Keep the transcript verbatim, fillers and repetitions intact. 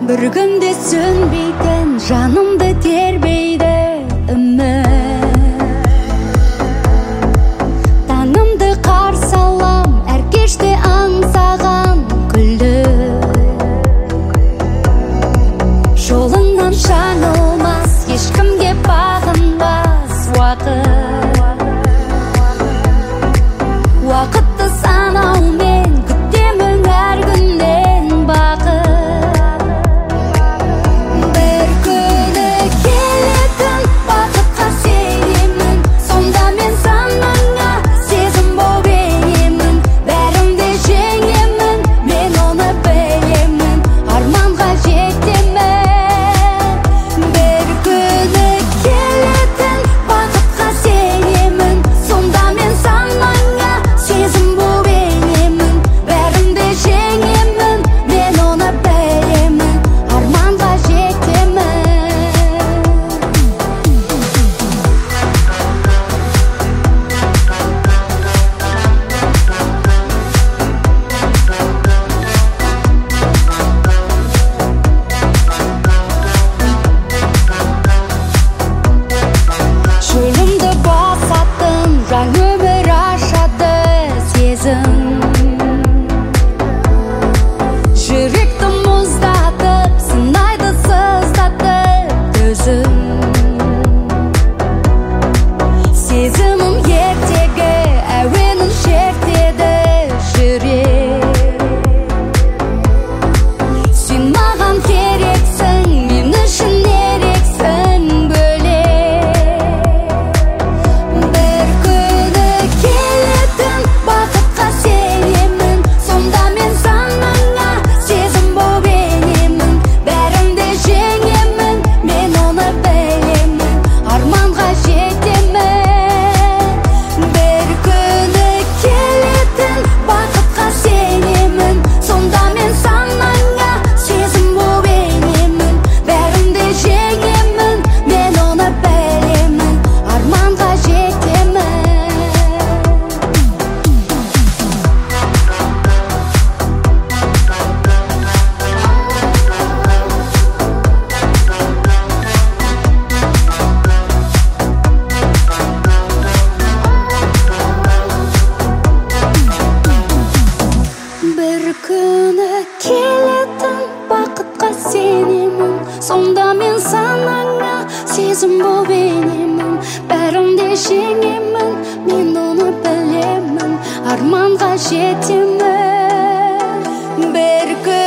бір күнде сөнбейтін жанымды тербейді үміт. Таңымды қарсы алам, әр кеште аңсаған күлді. Жолыңнан жаңылмас, ешкімге бағынбас уақыт. Уақытты санаумен күтемін әр күннен бақыт. Бір күні келетін бақытқа сенемін, сонда мен санаңа сезім боп енемін. Бәрімді жеңемін, мен оны білемін, арманға жетемін. Бір күні келетін бақытқа сенемін, сонда мен санаңа сезім боп енемін. Бәрімді жеңемін, мен оны білемін, арманға жетемін. Шөлімді басатын жаңа өмір ашады сезім. Жүректі мұздатып, сынайды сыздатып төзім. Сезімім ертегі әуенін шертеді жүрек. Сен маған керексің, мен үшін ерексің бөлек. Бір күні келетін бақытқа сенемін, сонда мен санаңа сезім боп енемін. Бәрімді жеңемін, мен оны білемін, арманға жетемін. Бір күні келетін бақытқа сенемін, сонда мен санаңа сезім боп енемін. Бәрімді жеңемін, мен оны білемін, арманға жетемін. Бір күні келетін бақытқа сенемін, сонда мен санаңа сезім боп енемін. Бәрімді жеңемін, мен оны білемін, арманға жетемін. Бір күні